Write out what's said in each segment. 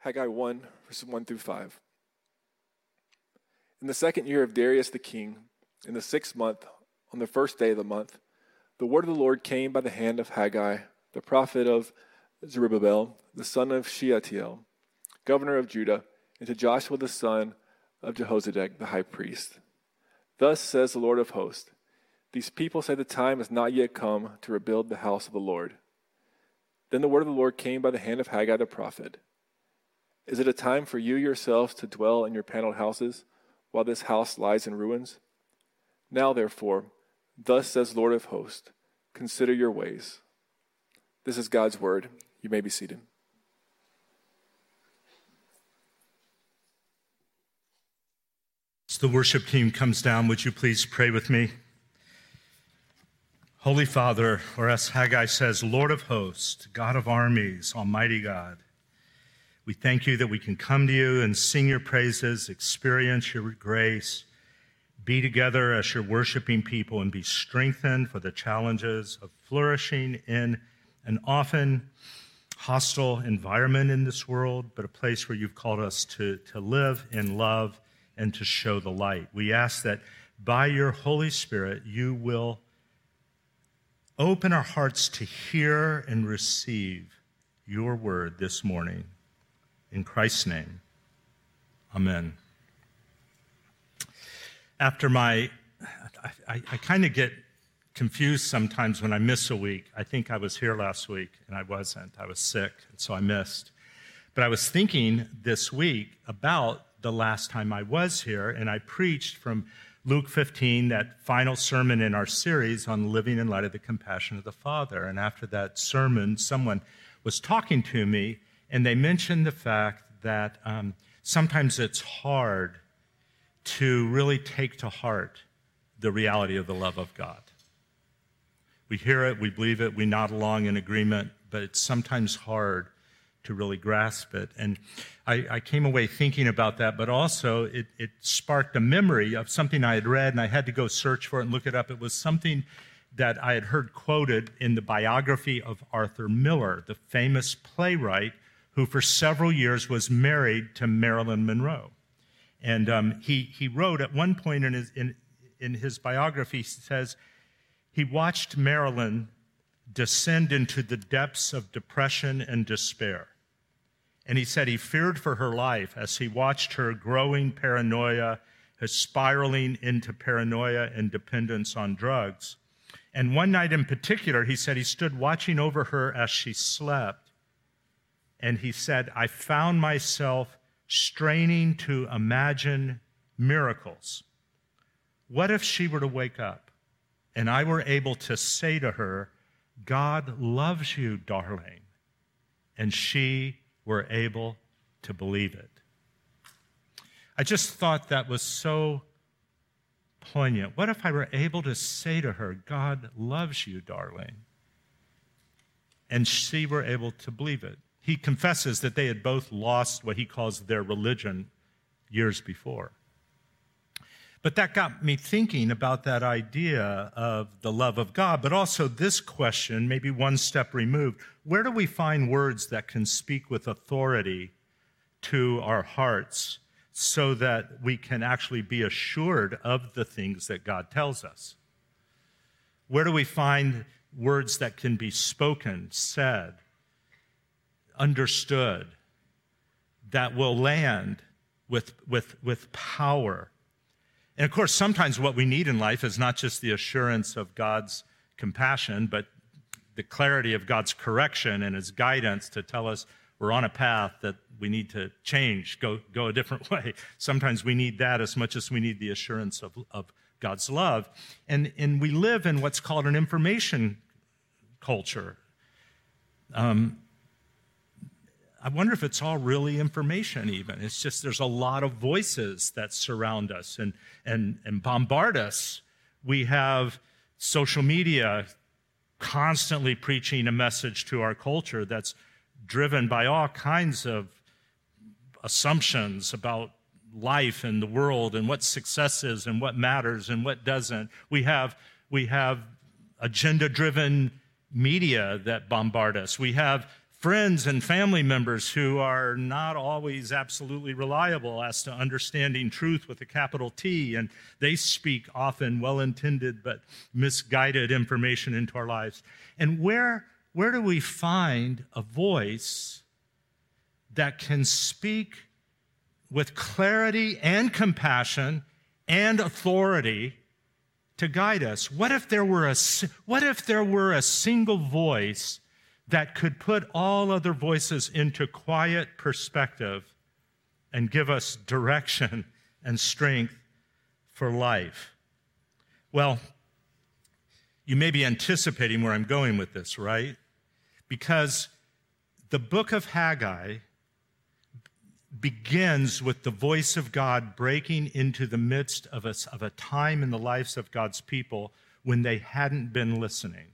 Haggai 1, verses 1 through 5. In the 2nd year of Darius the king, in the 6th month, on the 1st day of the month, the word of the Lord came by the hand of Haggai, the prophet of Zerubbabel, the son of Shealtiel, governor of Judah, and to Joshua the son of Jehozadak, the high priest. Thus says the Lord of hosts, these people say the time has not yet come to rebuild the house of the Lord. Then the word of the Lord came by the hand of Haggai the prophet. Is it a time for you yourselves to dwell in your paneled houses, while this house lies in ruins? Now, therefore, thus says the Lord of hosts, consider your ways. This is God's word. You may be seated. As the worship team comes down, would you please pray with me? Holy Father, or as Haggai says, Lord of hosts, God of armies, Almighty God, we thank you that we can come to you and sing your praises, experience your grace, be together as your worshiping people, and be strengthened for the challenges of flourishing in an often hostile environment in this world, but a place where you've called us to live in love and to show the light. We ask that by your Holy Spirit, you will open our hearts to hear and receive your word this morning. In Christ's name, amen. After I kind of get confused sometimes when I miss a week. I think I was here last week, and I wasn't. I was sick, and so I missed. But I was thinking this week about the last time I was here, and I preached from Luke 15, that final sermon in our series on living in light of the compassion of the Father. And after that sermon, someone was talking to me, and they mentioned the fact that sometimes it's hard to really take to heart the reality of the love of God. We hear it, we believe it, we nod along in agreement, but it's sometimes hard to really grasp it. And I came away thinking about that, but also it sparked a memory of something I had read, and I had to go search for it and look it up. It was something that I had heard quoted in the biography of Arthur Miller, the famous playwright who for several years was married to Marilyn Monroe. And he wrote at one point in his biography, he says, he watched Marilyn descend into the depths of depression and despair. And he said he feared for her life as he watched her growing paranoia, her spiraling into paranoia and dependence on drugs. And one night in particular, he said he stood watching over her as she slept. And he said, I found myself straining to imagine miracles. What if she were to wake up and I were able to say to her, God loves you, darling, and she were able to believe it? I just thought that was so poignant. What if I were able to say to her, God loves you, darling, and she were able to believe it? He confesses that they had both lost what he calls their religion years before. But that got me thinking about that idea of the love of God, but also this question, maybe one step removed. Where do we find words that can speak with authority to our hearts so that we can actually be assured of the things that God tells us? Where do we find words that can be spoken, said, understood, that will land with power? And of course, sometimes what we need in life is not just the assurance of God's compassion, but the clarity of God's correction and his guidance to tell us we're on a path that we need to change, go a different way. Sometimes we need that as much as we need the assurance of God's love. And we live in what's called an information culture. I wonder if it's all really information even. It's just there's a lot of voices that surround us and bombard us. We have social media constantly preaching a message to our culture that's driven by all kinds of assumptions about life and the world and what success is and what matters and what doesn't. We have agenda-driven media that bombard us. We have friends and family members who are not always absolutely reliable as to understanding truth with a capital T, and they speak often well-intended but misguided information into our lives. And where do we find a voice that can speak with clarity and compassion and authority to guide us? What if there were a single voice that could put all other voices into quiet perspective and give us direction and strength for life? Well, you may be anticipating where I'm going with this, right? Because the book of Haggai begins with the voice of God breaking into the midst of a time in the lives of God's people when they hadn't been listening.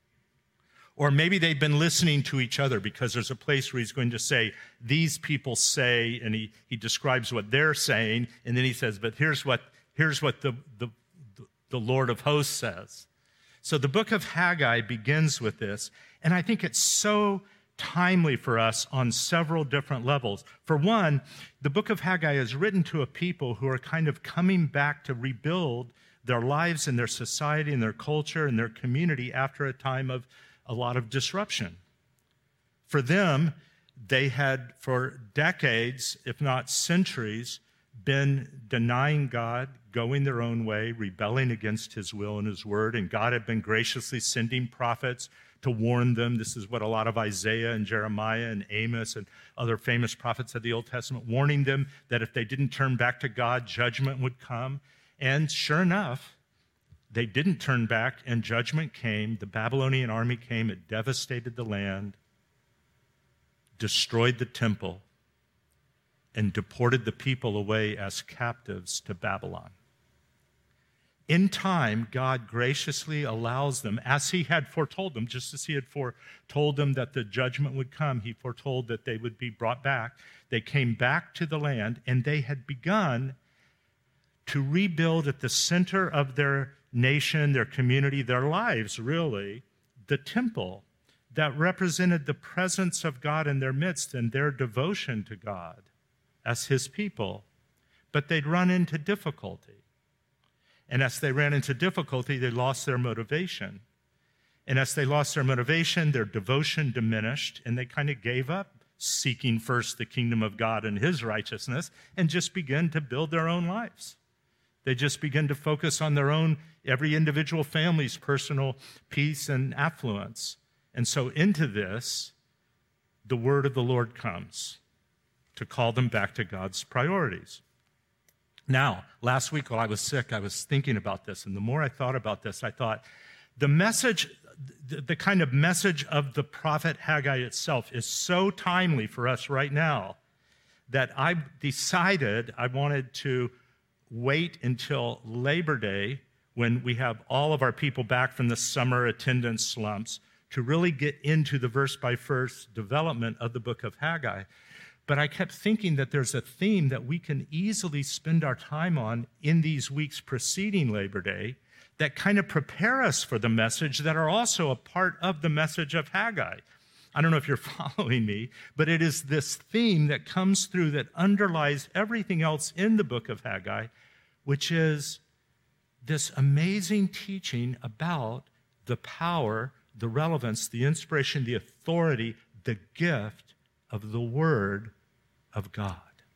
Or maybe they've been listening to each other, because there's a place where he's going to say, these people say, and he describes what they're saying, and then he says, but here's what the Lord of hosts says. So the book of Haggai begins with this, and I think it's so timely for us on several different levels. For one, the book of Haggai is written to a people who are kind of coming back to rebuild their lives and their society and their culture and their community after a time of a lot of disruption. For them, they had for decades, if not centuries, been denying God, going their own way, rebelling against his will and his word, and God had been graciously sending prophets to warn them. This is what a lot of Isaiah and Jeremiah and Amos and other famous prophets of the Old Testament, warning them that if they didn't turn back to God, judgment would come. And sure enough, they didn't turn back, and judgment came. The Babylonian army came. It devastated the land, destroyed the temple, and deported the people away as captives to Babylon. In time, God graciously allows them, as he had foretold them, just as he had foretold them that the judgment would come, he foretold that they would be brought back. They came back to the land, and they had begun to rebuild at the center of their nation, their community, their lives, really, the temple that represented the presence of God in their midst and their devotion to God as his people. But they'd run into difficulty. And as they ran into difficulty, they lost their motivation. And as they lost their motivation, their devotion diminished, and they kind of gave up seeking first the kingdom of God and his righteousness and just began to build their own lives. They just began to focus on their own, every individual family's personal peace and affluence. And so into this, the word of the Lord comes to call them back to God's priorities. Now, last week while I was sick, I was thinking about this, and the more I thought about this, I thought the message, the kind of message of the prophet Haggai itself is so timely for us right now that I decided I wanted to wait until Labor Day, when we have all of our people back from the summer attendance slumps, to really get into the verse-by-verse development of the book of Haggai. But I kept thinking that there's a theme that we can easily spend our time on in these weeks preceding Labor Day that kind of prepare us for the message, that are also a part of the message of Haggai. I don't know if you're following me, but it is this theme that comes through that underlies everything else in the book of Haggai, which is this amazing teaching about the power, the relevance, the inspiration, the authority, the gift of the Word of God.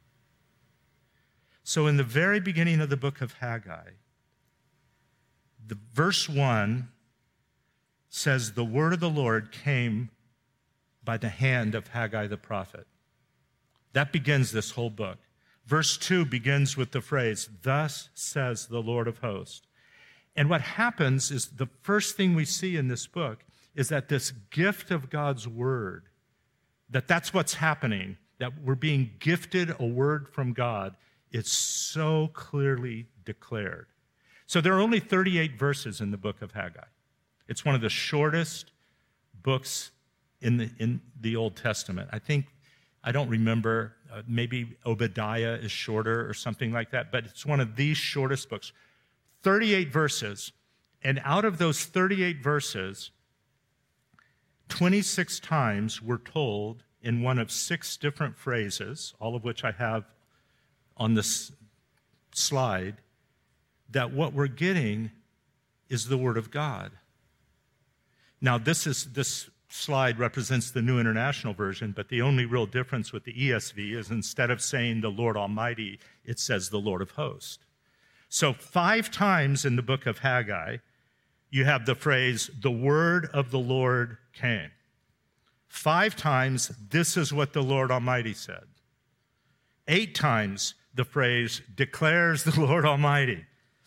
So in the very beginning of the book of Haggai, the verse 1 says, the word of the Lord came by the hand of Haggai the prophet. That begins this whole book. Verse 2 begins with the phrase, thus says the Lord of hosts. And what happens is the first thing we see in this book is that this gift of God's word, that's what's happening, that we're being gifted a word from God, is so clearly declared. So there are only 38 verses in the book of Haggai. It's one of the shortest books in the Old Testament. I don't remember, maybe Obadiah is shorter or something like that, but it's one of these shortest books. 38 verses, and out of those 38 verses, 26 times we're told in one of 6 different phrases, all of which I have on this slide, that what we're getting is the Word of God. Now, this slide represents the New International Version, but the only real difference with the ESV is instead of saying the Lord Almighty, it says the Lord of Hosts. So 5 times in the book of Haggai, you have the phrase, the word of the Lord came. 5 times, this is what the Lord Almighty said. 8 times, the phrase declares the Lord Almighty.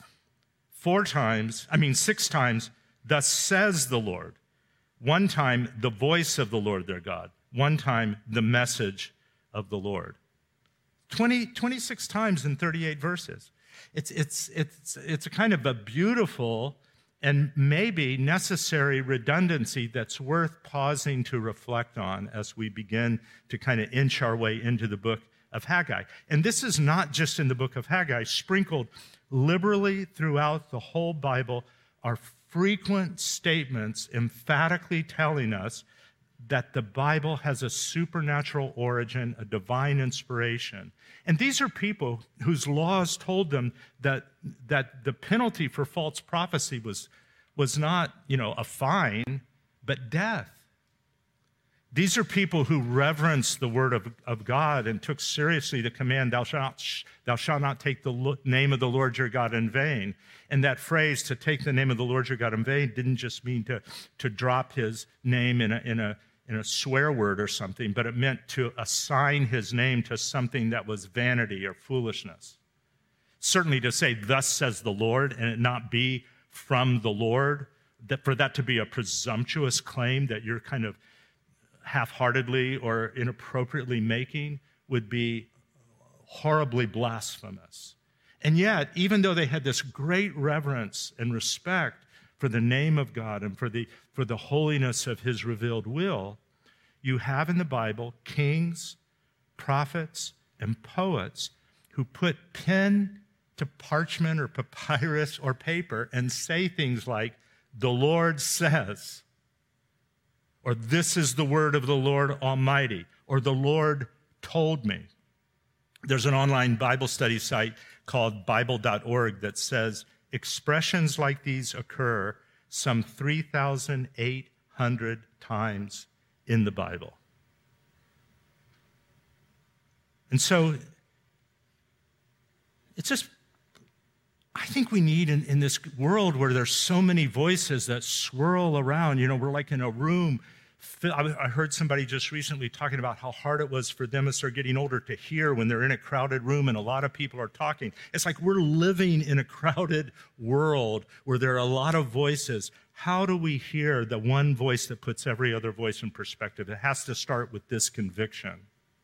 6 times, thus says the Lord. 1 time, the voice of the Lord their God. 1 time, the message of the Lord. 26 times in 38 verses. It's a kind of a beautiful and maybe necessary redundancy that's worth pausing to reflect on as we begin to kind of inch our way into the book of Haggai. And this is not just in the book of Haggai. Sprinkled liberally throughout the whole Bible are frequent statements emphatically telling us that the Bible has a supernatural origin, a divine inspiration. And these are people whose laws told them that the penalty for false prophecy was not, a fine, but death. These are people who reverenced the word of God and took seriously the command, thou shalt not take the name of the Lord your God in vain. And that phrase, to take the name of the Lord your God in vain, didn't just mean to drop his name in a swear word or something, but it meant to assign his name to something that was vanity or foolishness. Certainly to say, thus says the Lord, and it not be from the Lord, for that to be a presumptuous claim that you're kind of half-heartedly or inappropriately making would be horribly blasphemous. And yet, even though they had this great reverence and respect for the name of God and for the holiness of his revealed will, you have in the Bible kings, prophets, and poets who put pen to parchment or papyrus or paper and say things like, the Lord says, or this is the word of the Lord Almighty, or the Lord told me. There's an online Bible study site called Bible.org that says expressions like these occur some 3,800 times in the Bible. And so it's just, I think we need in this world where there's so many voices that swirl around, we're like in a room. I heard somebody just recently talking about how hard it was for them as they're getting older to hear when they're in a crowded room and a lot of people are talking. It's like we're living in a crowded world where there are a lot of voices. How do we hear the one voice that puts every other voice in perspective? It has to start with this conviction.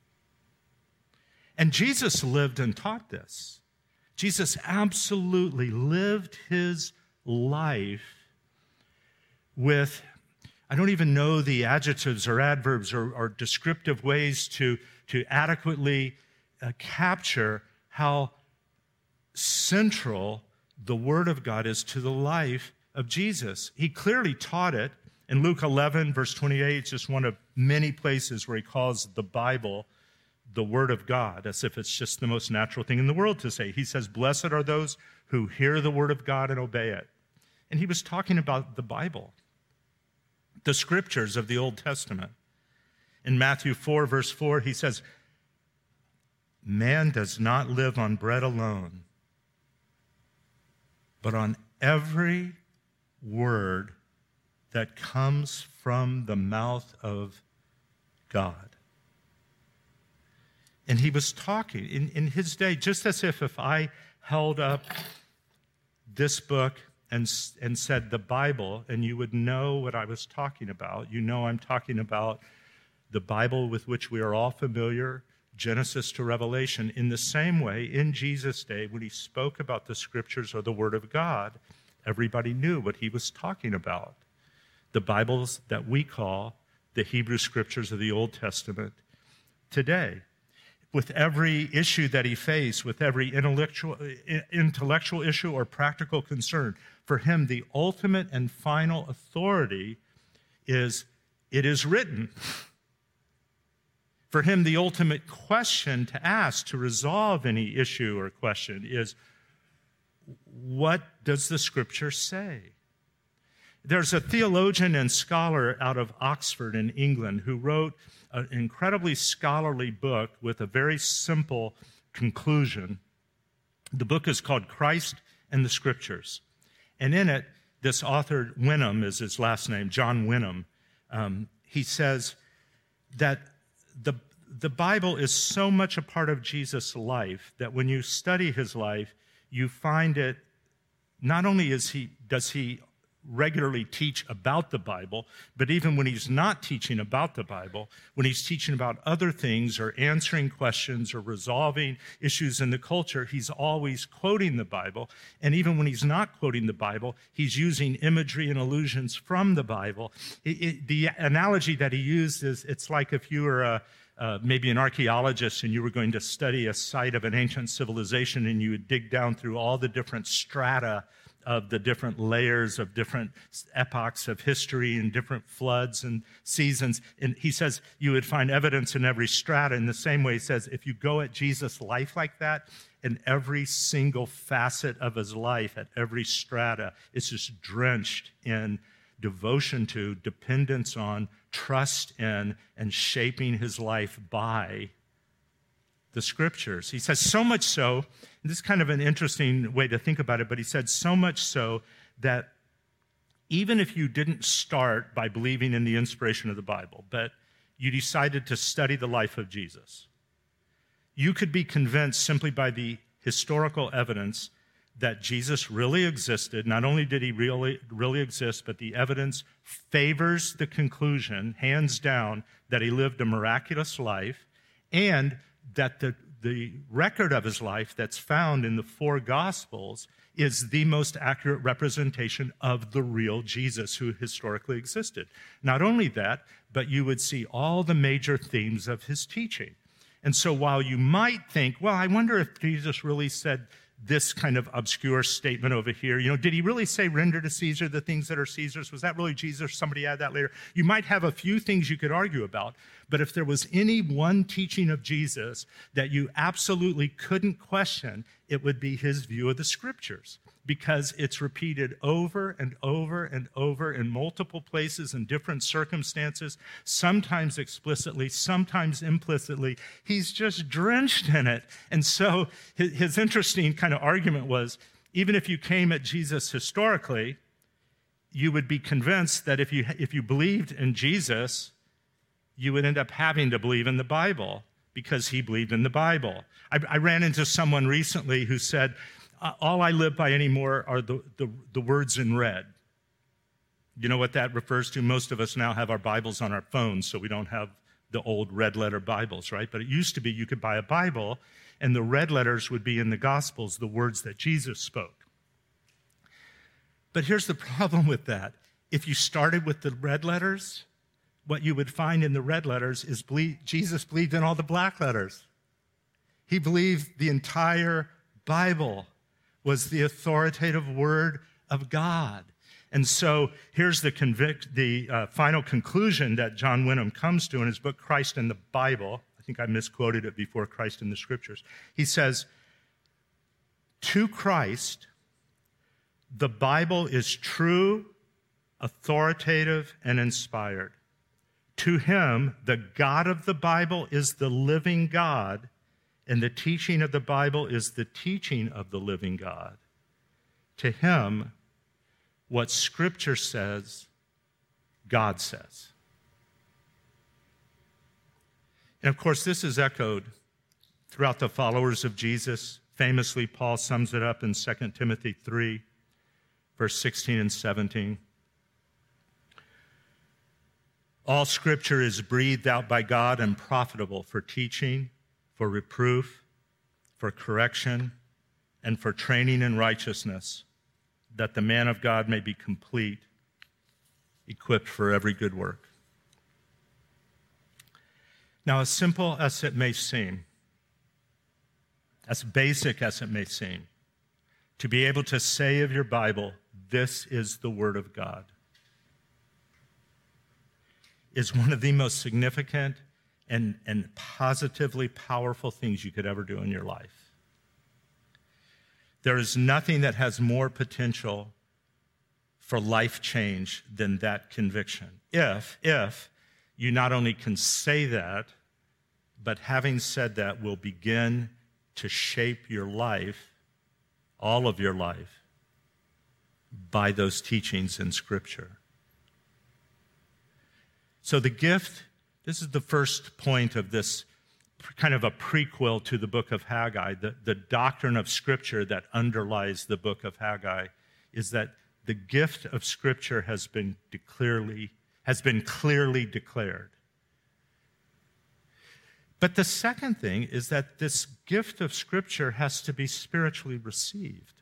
And Jesus lived and taught this. Jesus absolutely lived his life with, I don't even know the adjectives or adverbs or descriptive ways to adequately capture how central the Word of God is to the life of Jesus. He clearly taught it. In Luke 11, verse 28, it's just one of many places where he calls the Bible the Word of God, as if it's just the most natural thing in the world to say. He says, blessed are those who hear the Word of God and obey it. And he was talking about the Bible, the scriptures of the Old Testament. In Matthew 4, verse 4, he says, man does not live on bread alone, but on every word that comes from the mouth of God. And he was talking in his day, just as if I held up this book and said the Bible, and you would know what I was talking about. I'm talking about the Bible with which we are all familiar, Genesis to Revelation. In the same way, in Jesus' day, when he spoke about the scriptures or the Word of God, everybody knew what he was talking about. The Bibles that we call the Hebrew scriptures of the Old Testament today. With every issue that he faced, with every intellectual issue or practical concern, for him, the ultimate and final authority is it is written. For him, the ultimate question to ask to resolve any issue or question is, what does the Scripture say? There's a theologian and scholar out of Oxford in England who wrote an incredibly scholarly book with a very simple conclusion. The book is called Christ and the Scriptures. And in it, this author, Wenham is his last name, John Wenham, he says that the Bible is so much a part of Jesus' life that when you study his life, you find it, not only does he regularly teach about the Bible, but even when he's not teaching about the Bible, when he's teaching about other things or answering questions or resolving issues in the culture, he's always quoting the Bible. And even when he's not quoting the Bible, he's using imagery and allusions from the Bible. The analogy that he used is, it's like if you were maybe an archaeologist and you were going to study a site of an ancient civilization, and you would dig down through all the different strata of the different layers of different epochs of history and different floods and seasons. And he says you would find evidence in every strata. In the same way, he says, if you go at Jesus' life like that, in every single facet of his life, at every strata, it's just drenched in devotion to, dependence on, trust in, and shaping his life by the Scriptures. He says so much so, and this is kind of an interesting way to think about it, but he said so much so that even if you didn't start by believing in the inspiration of the Bible, but you decided to study the life of Jesus, you could be convinced simply by the historical evidence that Jesus really existed. Not only did he really exist, but the evidence favors the conclusion, hands down, that he lived a miraculous life, and that the record of his life that's found in the four Gospels is the most accurate representation of the real Jesus who historically existed. Not only that, but you would see all the major themes of his teaching. And so while you might think, well, I wonder if Jesus really said this kind of obscure statement over here. Did he really say render to Caesar the things that are Caesar's? Was that really Jesus? Somebody add that later. You might have a few things you could argue about, but if there was any one teaching of Jesus that you absolutely couldn't question, it would be his view of the Scriptures, because it's repeated over and over and over in multiple places in different circumstances, sometimes explicitly, sometimes implicitly. He's just drenched in it. And so his interesting kind of argument was, even if you came at Jesus historically, you would be convinced that if you believed in Jesus, you would end up having to believe in the Bible because he believed in the Bible. I ran into someone recently who said, all I live by anymore are the words in red. You know what that refers to? Most of us now have our Bibles on our phones, so we don't have the old red letter Bibles, right? But it used to be you could buy a Bible, and the red letters would be in the Gospels, the words that Jesus spoke. But here's the problem with that. If you started with the red letters, what you would find in the red letters is Jesus believed in all the black letters. He believed the entire Bible was the authoritative word of God. And so here's the final conclusion that John Wenham comes to in his book, Christ and the Bible. I think I misquoted it before, Christ and the Scriptures. He says, to Christ, the Bible is true, authoritative, and inspired. To him, the God of the Bible is the living God, and the teaching of the Bible is the teaching of the living God. To him, what Scripture says, God says. And of course, this is echoed throughout the followers of Jesus. Famously, Paul sums it up in 2 Timothy 3, verse 16 and 17. All Scripture is breathed out by God and profitable for teaching, for reproof, for correction, and for training in righteousness, that the man of God may be complete, equipped for every good work. Now, as simple as it may seem, as basic as it may seem, to be able to say of your Bible, this is the Word of God, is one of the most significant and positively powerful things you could ever do in your life. There is nothing that has more potential for life change than that conviction. If you not only can say that, but having said that will begin to shape your life, all of your life, by those teachings in Scripture. So the gift, this is the first point of this kind of a prequel to the book of Haggai. The doctrine of Scripture that underlies the book of Haggai is that the gift of Scripture has been clearly declared. But the second thing is that this gift of Scripture has to be spiritually received.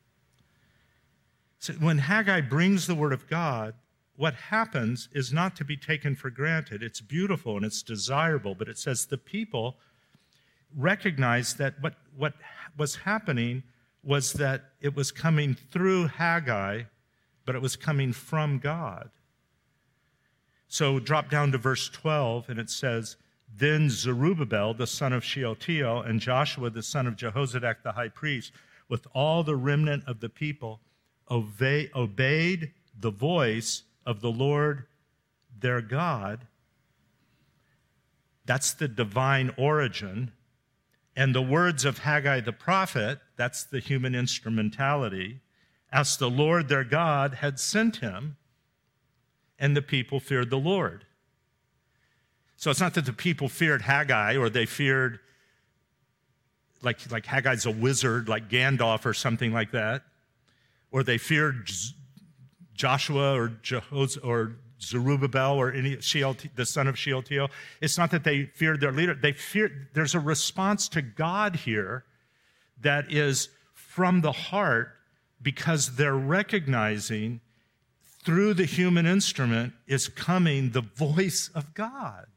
So when Haggai brings the Word of God, what happens is not to be taken for granted. It's beautiful and it's desirable, but it says the people recognized that what was happening was that it was coming through Haggai, but it was coming from God. So drop down to verse 12, and it says, "Then Zerubbabel, the son of Shealtiel, and Joshua, the son of Jehozadak, the high priest, with all the remnant of the people, obeyed the voice of the Lord their God." That's the divine origin. And the words of Haggai the prophet, that's the human instrumentality, as the Lord their God had sent him, and the people feared the Lord. So it's not that the people feared Haggai, or they feared, like Haggai's a wizard, like Gandalf or something like that, or they feared Joshua or Zerubbabel or the son of Shealtiel. It's not that they feared their leader. There's a response to God here that is from the heart, because they're recognizing through the human instrument is coming the voice of God.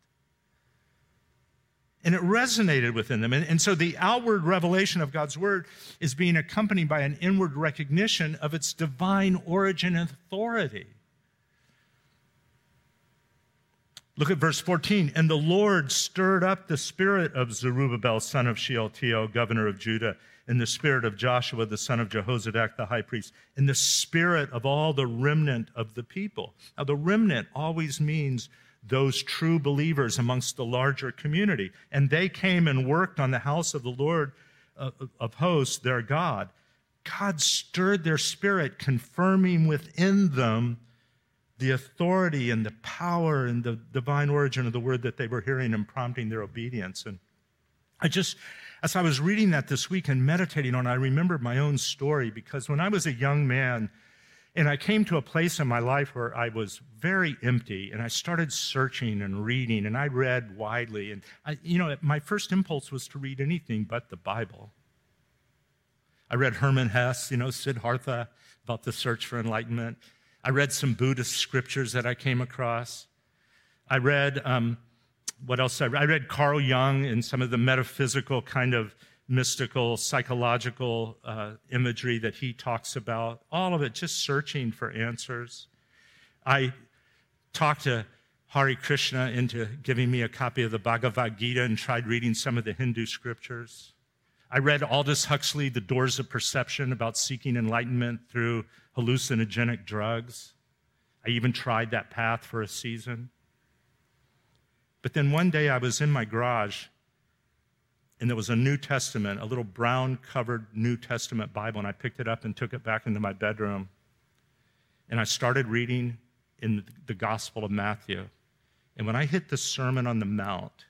And it resonated within them. And so the outward revelation of God's word is being accompanied by an inward recognition of its divine origin and authority. Look at verse 14. "And the Lord stirred up the spirit of Zerubbabel, son of Shealtiel, governor of Judah, and the spirit of Joshua, the son of Jehozadak, the high priest, and the spirit of all the remnant of the people." Now, the remnant always means those true believers amongst the larger community. And they came and worked on the house of the Lord of hosts, their God. God stirred their spirit, confirming within them the authority and the power and the divine origin of the word that they were hearing, and prompting their obedience. And as I was reading that this week and meditating on it, I remembered my own story, because when I was a young man, and I came to a place in my life where I was very empty, and I started searching and reading, and I read widely. And my first impulse was to read anything but the Bible. I read Hermann Hesse, Siddhartha, about the search for enlightenment. I read some Buddhist scriptures that I came across. I read, what else? I read Carl Jung and some of the metaphysical kind of mystical, psychological imagery that he talks about. All of it, just searching for answers. I talked to Hare Krishna into giving me a copy of the Bhagavad Gita and tried reading some of the Hindu scriptures. I read Aldous Huxley, The Doors of Perception, about seeking enlightenment through hallucinogenic drugs. I even tried that path for a season. But then one day I was in my garage, and there was a New Testament, a little brown-covered New Testament Bible, and I picked it up and took it back into my bedroom. And I started reading in the Gospel of Matthew. And when I hit the Sermon on the Mount,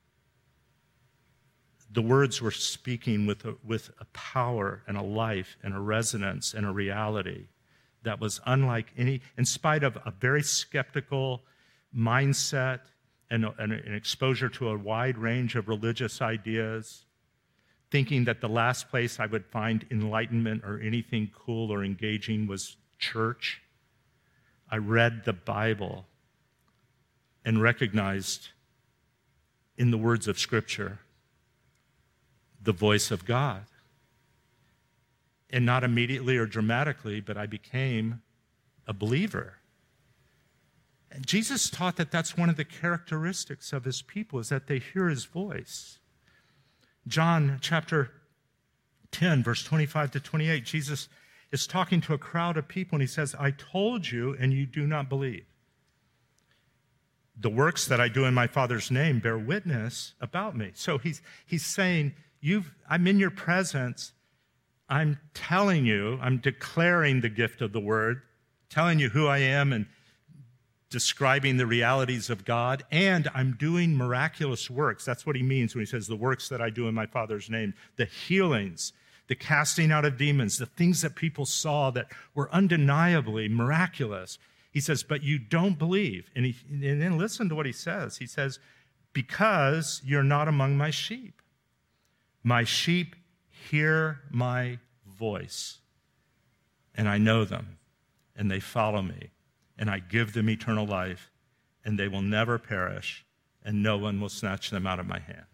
the words were speaking with a power and a life and a resonance and a reality that was unlike any, in spite of a very skeptical mindset and an exposure to a wide range of religious ideas, thinking that the last place I would find enlightenment or anything cool or engaging was church. I read the Bible and recognized in the words of Scripture the voice of God. And not immediately or dramatically, but I became a believer. And Jesus taught that that's one of the characteristics of his people, is that they hear his voice. John chapter 10, verse 25 to 28, Jesus is talking to a crowd of people, and he says, I told you, and you do not believe. The works that I do in my Father's name bear witness about me. So he's saying, I'm in your presence. I'm telling you, I'm declaring the gift of the word, telling you who I am and describing the realities of God, and I'm doing miraculous works. That's what he means when he says the works that I do in my Father's name, the healings, the casting out of demons, the things that people saw that were undeniably miraculous. He says, but you don't believe. And then listen to what he says. He says, because you're not among my sheep. My sheep hear my voice, and I know them, and they follow me, and I give them eternal life, and they will never perish, and no one will snatch them out of my hand.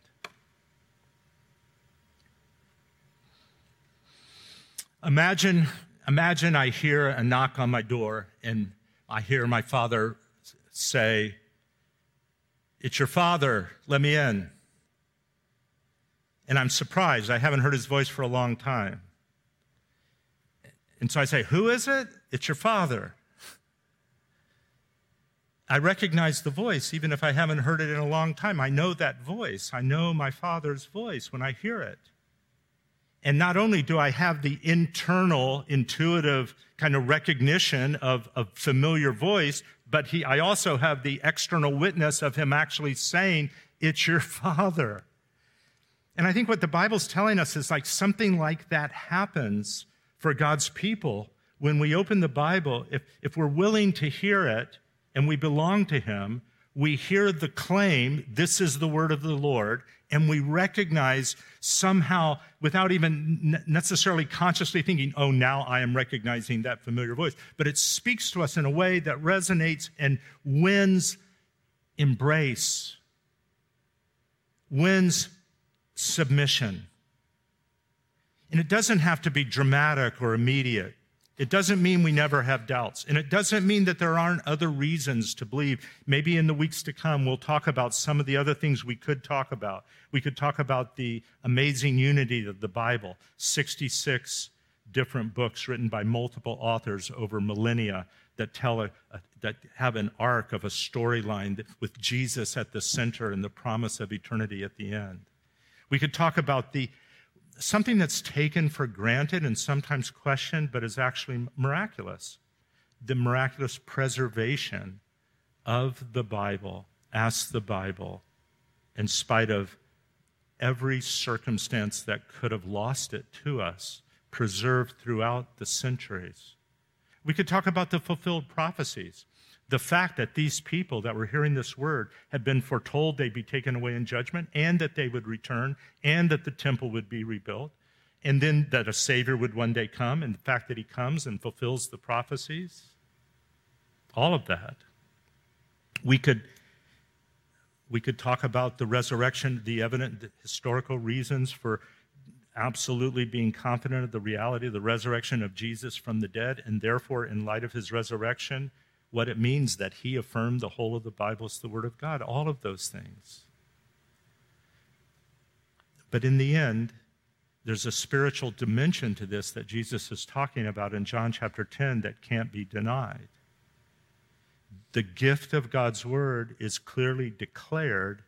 Imagine I hear a knock on my door, and I hear my father say, it's your father, let me in. And I'm surprised. I haven't heard his voice for a long time. And so I say, who is it? It's your father. I recognize the voice, even if I haven't heard it in a long time. I know that voice. I know my father's voice when I hear it. And not only do I have the internal, intuitive kind of recognition of a familiar voice, but I also have the external witness of him actually saying, it's your father. And I think what the Bible's telling us is like something like that happens for God's people when we open the Bible. If we're willing to hear it and we belong to him, we hear the claim, this is the word of the Lord, and we recognize somehow, without even necessarily consciously thinking, oh, now I am recognizing that familiar voice. But it speaks to us in a way that resonates and wins embrace, wins submission. And it doesn't have to be dramatic or immediate. It doesn't mean we never have doubts. And it doesn't mean that there aren't other reasons to believe. Maybe in the weeks to come, we'll talk about some of the other things we could talk about. We could talk about the amazing unity of the Bible, 66 different books written by multiple authors over millennia that that have an arc of a storyline with Jesus at the center and the promise of eternity at the end. We could talk about something that's taken for granted and sometimes questioned, but is actually miraculous. The miraculous preservation of the Bible, as the Bible, in spite of every circumstance that could have lost it to us, preserved throughout the centuries. We could talk about the fulfilled prophecies. The fact that these people that were hearing this word had been foretold they'd be taken away in judgment, and that they would return, and that the temple would be rebuilt, and then that a Savior would one day come, and the fact that he comes and fulfills the prophecies, all of that. We could talk about the resurrection, the evident the historical reasons for absolutely being confident of the reality of the resurrection of Jesus from the dead, and therefore, in light of his resurrection, what it means that he affirmed the whole of the Bible is the Word of God, all of those things. But in the end, there's a spiritual dimension to this that Jesus is talking about in John chapter 10 that can't be denied. The gift of God's Word is clearly declared,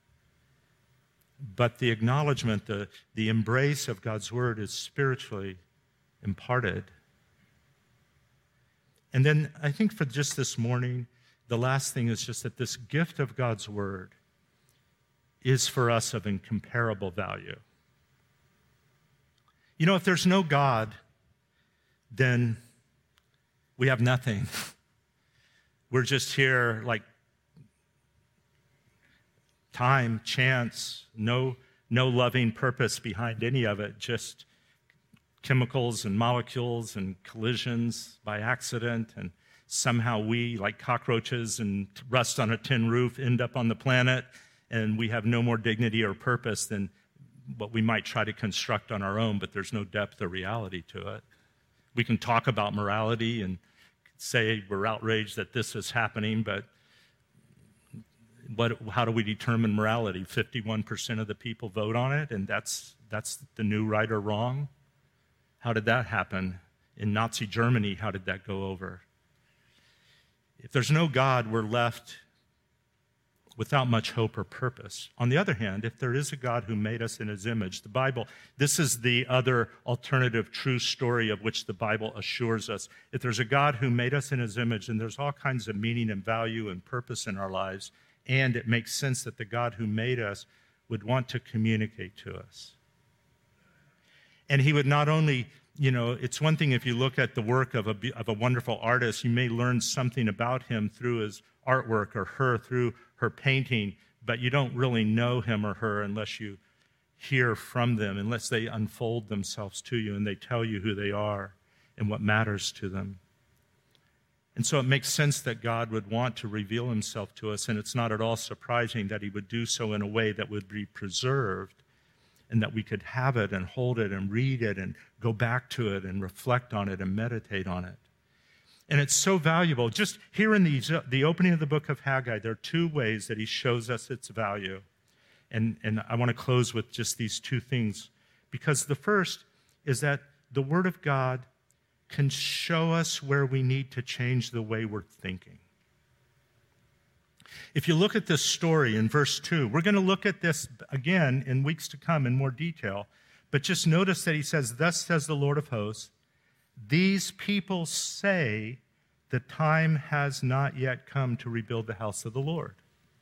but the acknowledgement, the embrace of God's Word is spiritually imparted. And then I think for just this morning, the last thing is just that this gift of God's Word is for us of incomparable value. You know, if there's no God, then we have nothing. We're just here like time, chance, no loving purpose behind any of it, just chemicals and molecules and collisions by accident, and somehow we, like cockroaches and rust on a tin roof, end up on the planet, and we have no more dignity or purpose than what we might try to construct on our own, but there's no depth or reality to it. We can talk about morality and say we're outraged that this is happening, but how do we determine morality? 51% of the people vote on it, and that's the new right or wrong? How did that happen? In Nazi Germany, how did that go over? If there's no God, we're left without much hope or purpose. On the other hand, if there is a God who made us in his image, the Bible, this is the other alternative true story of which the Bible assures us. If there's a God who made us in his image, and there's all kinds of meaning and value and purpose in our lives, and it makes sense that the God who made us would want to communicate to us. And he would not only, it's one thing if you look at the work of a wonderful artist, you may learn something about him through his artwork or her through her painting, but you don't really know him or her unless you hear from them, unless they unfold themselves to you and they tell you who they are and what matters to them. And so it makes sense that God would want to reveal himself to us, and it's not at all surprising that he would do so in a way that would be preserved and that we could have it and hold it and read it and go back to it and reflect on it and meditate on it. And it's so valuable. Just here in the opening of the book of Haggai, there are two ways that he shows us its value. And I want to close with just these two things, because the first is that the Word of God can show us where we need to change the way we're thinking. If you look at this story in verse 2, we're going to look at this again in weeks to come in more detail, but just notice that he says, "Thus says the Lord of hosts, these people say the time has not yet come to rebuild the house of the Lord."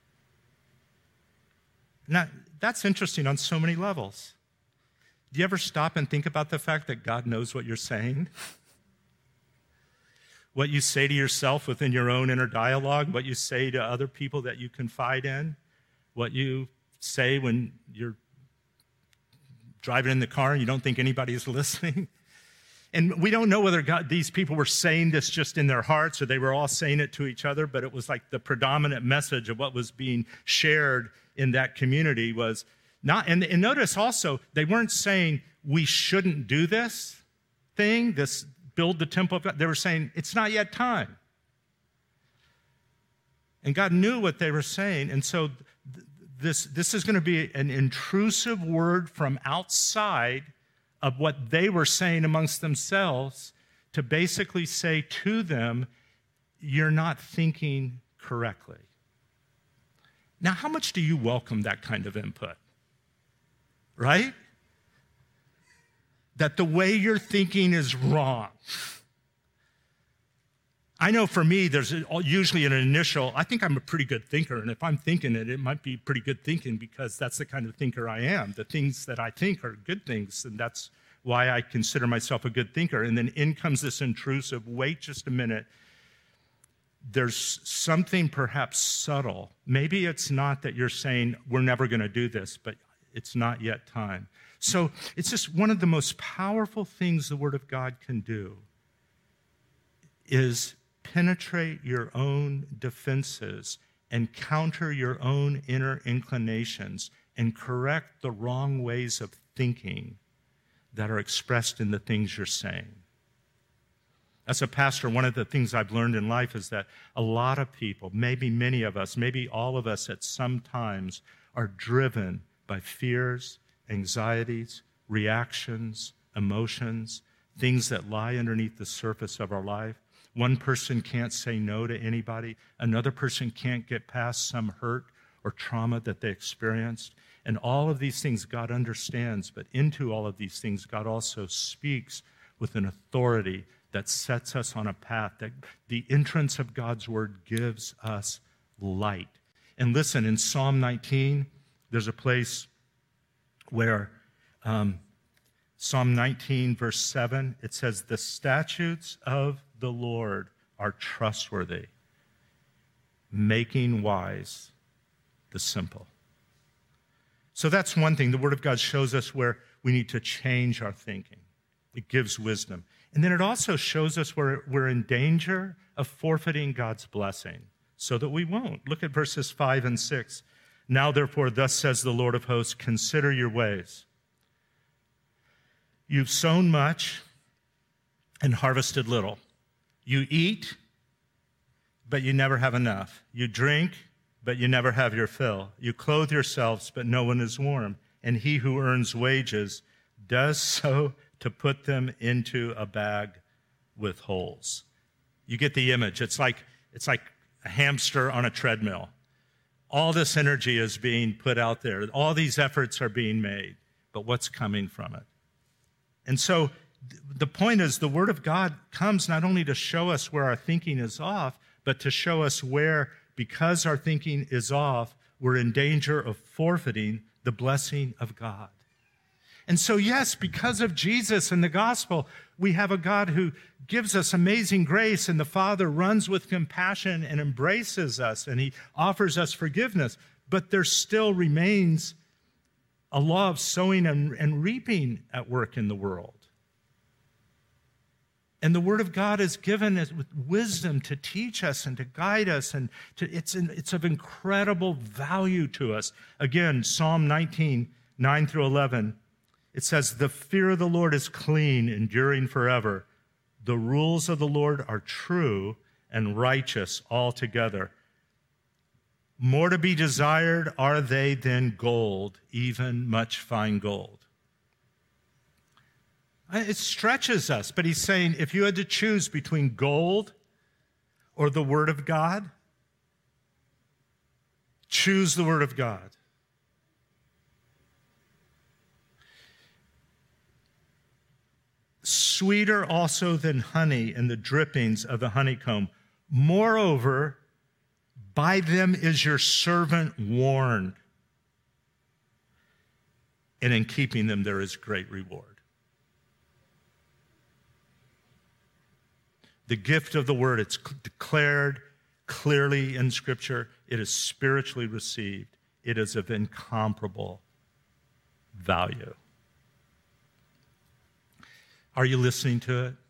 Now, that's interesting on so many levels. Do you ever stop and think about the fact that God knows what you're saying? What you say to yourself within your own inner dialogue, what you say to other people that you confide in, what you say when you're driving in the car and you don't think anybody's listening. And we don't know whether these people were saying this just in their hearts or they were all saying it to each other, but it was like the predominant message of what was being shared in that community was not, and notice also, they weren't saying we shouldn't do this thing, this build the temple of God. They were saying it's not yet time. And God knew what they were saying, and so this is going to be an intrusive word from outside of what they were saying amongst themselves to basically say to them, you're not thinking correctly. Now, how much do you welcome that kind of input? Right? That the way you're thinking is wrong. I know for me, there's usually an initial, I think I'm a pretty good thinker, and if I'm thinking it, it might be pretty good thinking because that's the kind of thinker I am. The things that I think are good things, and that's why I consider myself a good thinker. And then in comes this intrusive, wait just a minute. There's something perhaps subtle. Maybe it's not that you're saying, we're never going to do this, but it's not yet time. So it's just one of the most powerful things the Word of God can do is penetrate your own defenses and counter your own inner inclinations and correct the wrong ways of thinking that are expressed in the things you're saying. As a pastor, one of the things I've learned in life is that a lot of people, maybe many of us, maybe all of us at some times, are driven by fears, anxieties, reactions, emotions, things that lie underneath the surface of our life. One person can't say no to anybody. Another person can't get past some hurt or trauma that they experienced. And all of these things God understands, but into all of these things God also speaks with an authority that sets us on a path, that the entrance of God's word gives us light. And listen, in Psalm 19, there's a place where Psalm 19, verse 7, it says, the statutes of the Lord are trustworthy, making wise the simple. So that's one thing. The Word of God shows us where we need to change our thinking. It gives wisdom. And then it also shows us where we're in danger of forfeiting God's blessing so that we won't. Look at verses 5 and 6. Now, therefore, thus says the Lord of hosts, consider your ways. You've sown much and harvested little. You eat, but you never have enough. You drink, but you never have your fill. You clothe yourselves, but no one is warm. And he who earns wages does so to put them into a bag with holes. You get the image. It's like a hamster on a treadmill. All this energy is being put out there. All these efforts are being made, but what's coming from it? And so the point is, the Word of God comes not only to show us where our thinking is off, but to show us where, because our thinking is off, we're in danger of forfeiting the blessing of God. And so, yes, because of Jesus and the gospel, we have a God who gives us amazing grace, and the Father runs with compassion and embraces us, and he offers us forgiveness. But there still remains a law of sowing and reaping at work in the world. And the Word of God is given us with wisdom to teach us and to guide us, and it's of incredible value to us. Again, Psalm 19, 9 through 11, it says, "The fear of the Lord is clean, enduring forever. The rules of the Lord are true and righteous altogether. More to be desired are they than gold, even much fine gold." It stretches us, but he's saying, if you had to choose between gold or the Word of God, choose the Word of God. Sweeter also than honey and the drippings of the honeycomb. Moreover, by them is your servant warned, and in keeping them there is great reward. The gift of the Word, it's declared clearly in Scripture. It is spiritually received. It is of incomparable value. Are you listening to it?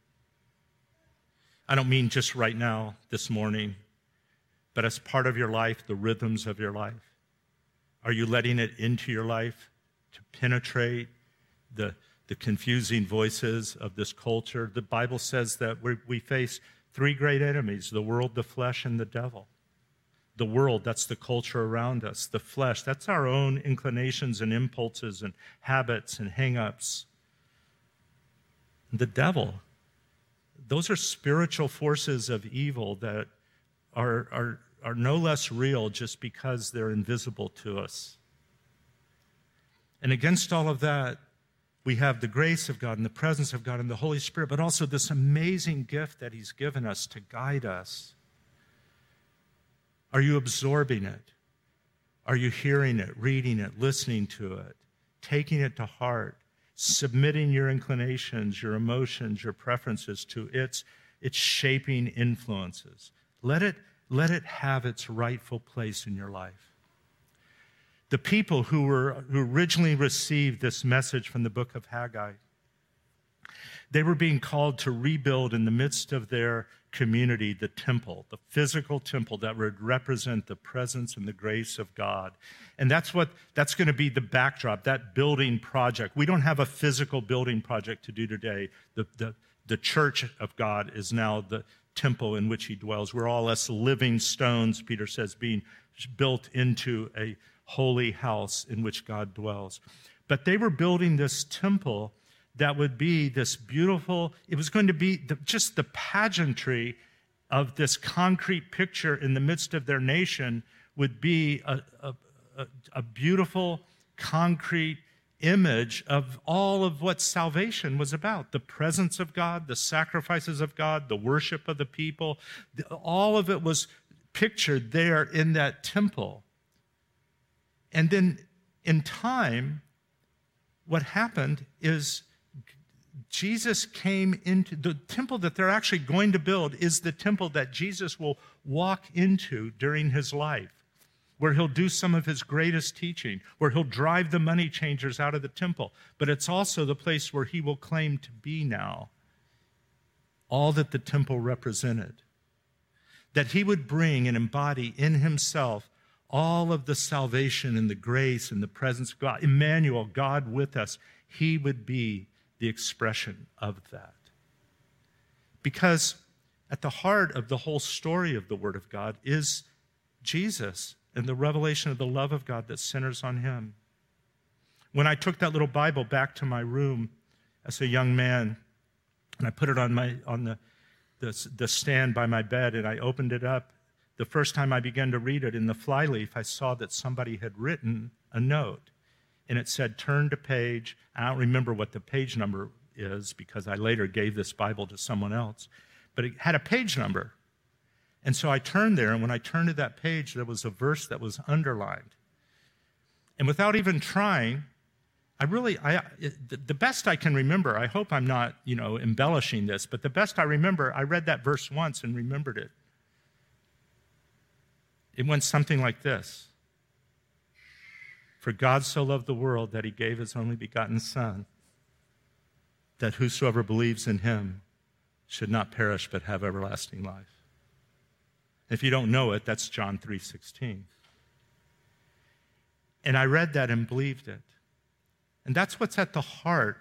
I don't mean just right now, this morning, but as part of your life, the rhythms of your life. Are you letting it into your life to penetrate the confusing voices of this culture? The Bible says that we face three great enemies: the world, the flesh, and the devil. The world, that's the culture around us. The flesh, that's our own inclinations and impulses and habits and hang-ups. The devil, those are spiritual forces of evil that are no less real just because they're invisible to us. And against all of that, we have the grace of God and the presence of God and the Holy Spirit, but also this amazing gift that he's given us to guide us. Are you absorbing it? Are you hearing it, reading it, listening to it, taking it to heart, submitting your inclinations, your emotions, your preferences to its shaping influences? Let it have its rightful place in your life. The people who originally received this message from the book of Haggai, they were being called to rebuild in the midst of their community the temple, the physical temple that would represent the presence and the grace of God. And that's going to be the backdrop, that building project. We don't have a physical building project to do today. The church of God is now the temple in which he dwells. We're all as living stones, Peter says, being built into a holy house in which God dwells. But they were building this temple that would be this beautiful, it was going to be just the pageantry of this concrete picture in the midst of their nation would be a beautiful concrete image of all of what salvation was about. The presence of God, the sacrifices of God, the worship of the people, all of it was pictured there in that temple. And then in time, what happened is Jesus came into the temple that they're actually going to build is the temple that Jesus will walk into during his life, where he'll do some of his greatest teaching, where he'll drive the money changers out of the temple. But it's also the place where he will claim to be now all that the temple represented. That he would bring and embody in himself all of the salvation and the grace and the presence of God. Emmanuel, God with us, he would be the expression of that. Because at the heart of the whole story of the Word of God is Jesus and the revelation of the love of God that centers on him. When I took that little Bible back to my room as a young man, and I put it on the stand by my bed, and I opened it up, the first time I began to read it, in the flyleaf, I saw that somebody had written a note, and it said, turn to page, I don't remember what the page number is because I later gave this Bible to someone else, but it had a page number. And so I turned there, and when I turned to that page, there was a verse that was underlined. And without even trying, the best I can remember, I hope I'm not, embellishing this, but the best I remember, I read that verse once and remembered it. It went something like this. For God so loved the world that he gave his only begotten Son, that whosoever believes in him should not perish but have everlasting life. If you don't know it, that's John 3:16. And I read that and believed it. And that's what's at the heart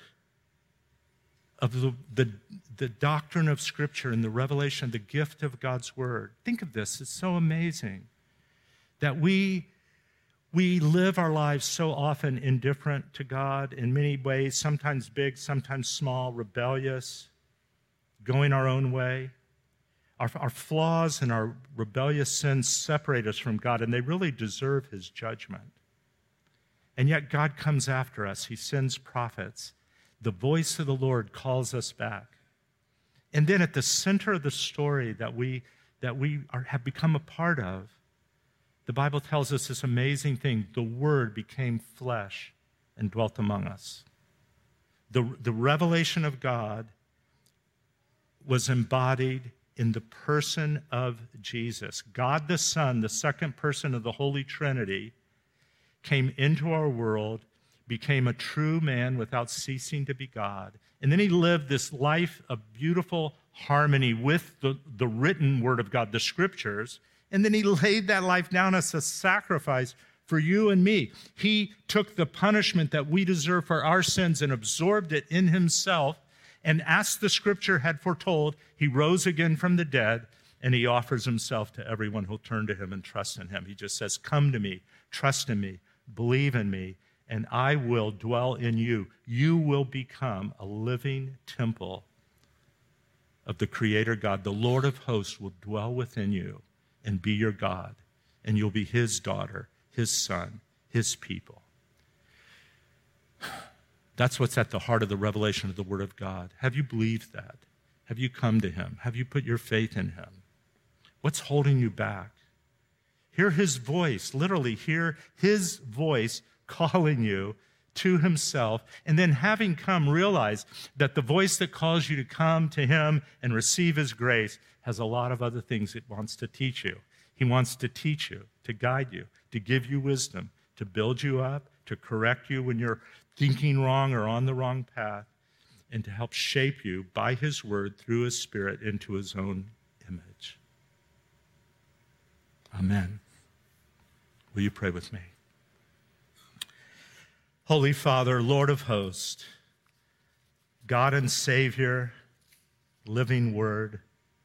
of the doctrine of Scripture and the revelation, the gift of God's Word. Think of this. It's so amazing that we live our lives so often indifferent to God in many ways, sometimes big, sometimes small, rebellious, going our own way. Our flaws and our rebellious sins separate us from God, and they really deserve his judgment. And yet God comes after us. He sends prophets. The voice of the Lord calls us back. And then at the center of the story that we have become a part of, the Bible tells us this amazing thing. The Word became flesh and dwelt among us. The revelation of God was embodied in the person of Jesus. God the Son, the second person of the Holy Trinity, came into our world, became a true man without ceasing to be God. And then he lived this life of beautiful harmony with the written Word of God, the Scriptures. And then he laid that life down as a sacrifice for you and me. He took the punishment that we deserve for our sins and absorbed it in himself. And as the Scripture had foretold, he rose again from the dead, and he offers himself to everyone who'll turn to him and trust in him. He just says, come to me, trust in me, believe in me, and I will dwell in you. You will become a living temple of the Creator God. The Lord of hosts will dwell within you and be your God, and you'll be his daughter, his son, his people. That's what's at the heart of the revelation of the Word of God. Have you believed that? Have you come to him? Have you put your faith in him? What's holding you back? Hear his voice, literally hear his voice calling you to himself, and then having come, realize that the voice that calls you to come to him and receive his grace has a lot of other things it wants to teach you. He wants to teach you, to guide you, to give you wisdom, to build you up, to correct you when you're thinking wrong or on the wrong path, and to help shape you by his word through his Spirit into his own image. Amen. Will you pray with me? Holy Father, Lord of hosts, God and Savior, living Word,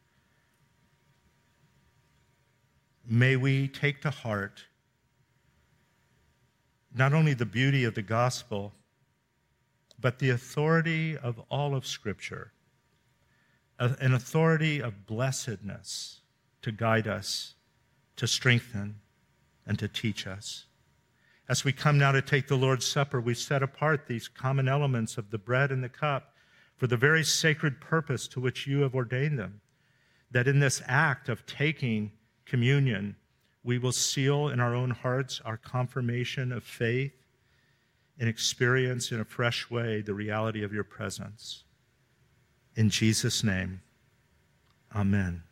may we take to heart not only the beauty of the gospel, but the authority of all of Scripture, an authority of blessedness to guide us, to strengthen, and to teach us. As we come now to take the Lord's Supper, we set apart these common elements of the bread and the cup for the very sacred purpose to which you have ordained them, that in this act of taking communion, we will seal in our own hearts our confirmation of faith and experience in a fresh way the reality of your presence. In Jesus' name, amen.